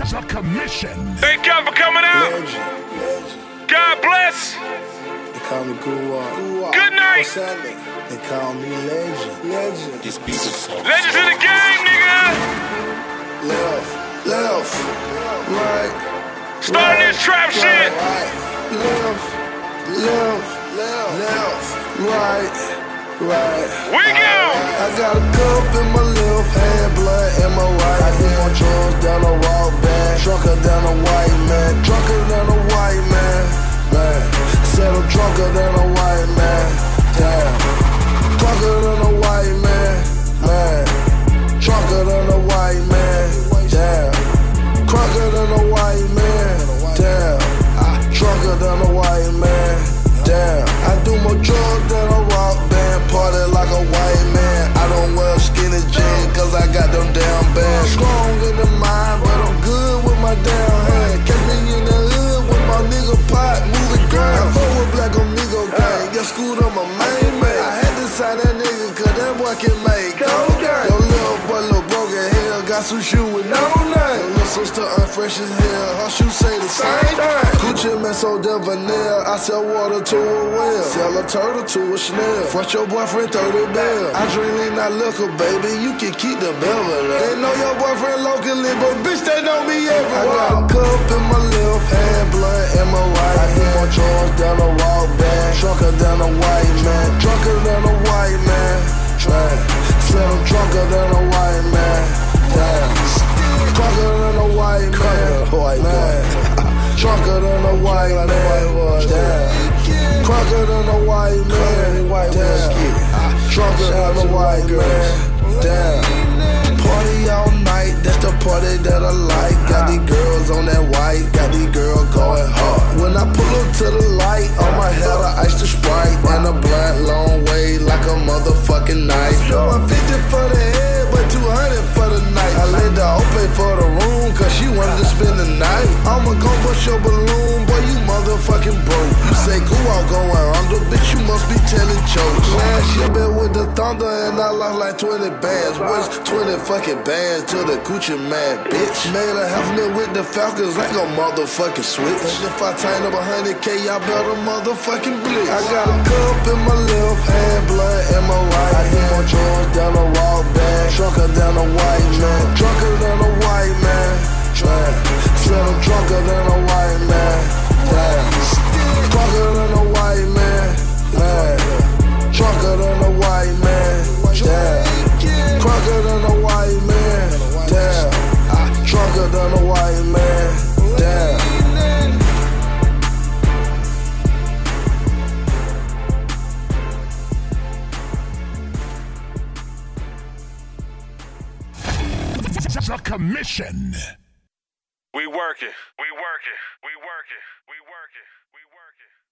The commission. Thank y'all for coming out. Legend. God bless. They call me Guru. Good night. They call me Legend. These beats are so Legends in the game, nigga. Left, right. Starting this trap shit. Right. Left, right. We go. I got a cup in my left hand, blood in my right. I do more drugs down a walk back. Drunker than a white man. Drunker than a white man. Said I'm drunker than a white man. Damn. Drunker than a white man. Drunker than a white man. Damn. Drunker than a white man. Damn. Drunker than a white man. Damn. I do more drugs than a rock band. Party like a white man. I don't wear skinny jeans cause I got them damn bands. Strong in the mind, but I'm good with my damn hand. Catch me in the hood with my nigga pot moving ground. I fuck with Black Amigo gang. Got schooled on my main man. I had to sign that nigga cause that boy can make gold gang. Your little boy look broken hell. Got some shoe with no name. Your little sister unfresh as hell. Her shoes say the same thing. Gucci man so damn vanilla. I sell water to a well. Sell a turtle to a snail. Front your boyfriend 30 bill. I drink lean, not liquor, baby. You can keep the Belvedere. They know your boyfriend locally, but bitch, they know me everywhere. I got a cup in my left hand, blood in my right. I hit more drugs down a walk back. Drunker than a white man. Drunker than a white man. Said I'm drunker than a white man. Damn. Drunker than a white man. Drunker than a white man. Damn. Drunker than a white man. Damn. Drunker than a white man. Damn. Party all night, that's the party that I like. Got these girls on that white, got these girls going hard. When I pull up to the light, on my head I ice the Sprite. And a blunt long way like a motherfucking knife. Show 150 for the head, but 200 for the night. I let the hoe pay for the room, cause she wanted to spend the night. I'ma go bust your balloon, boy, you motherfucking broke. You say go out going under, bitch, you must be telling jokes. Last year been with the Thunder and I lost like 20 bands. What's 20 fucking bands to the Gucci man, bitch? Made a half mil with the Falcons, ain't gon' motherfucking switch. If I tighten up 100K, y'all better motherfucking blitz. I got a cup in my left hand, blood in my right. I hit more drugs down a walk back. Drunker than a white man. Drunker than a white man. Said I'm drunker than a white man. Damn. Drunker than a white man. Drunker than a white man. Damn. Drunker than a white man. Damn. Drunker than a white man. Damn. The commission. We working. We working. We working. We working. We working.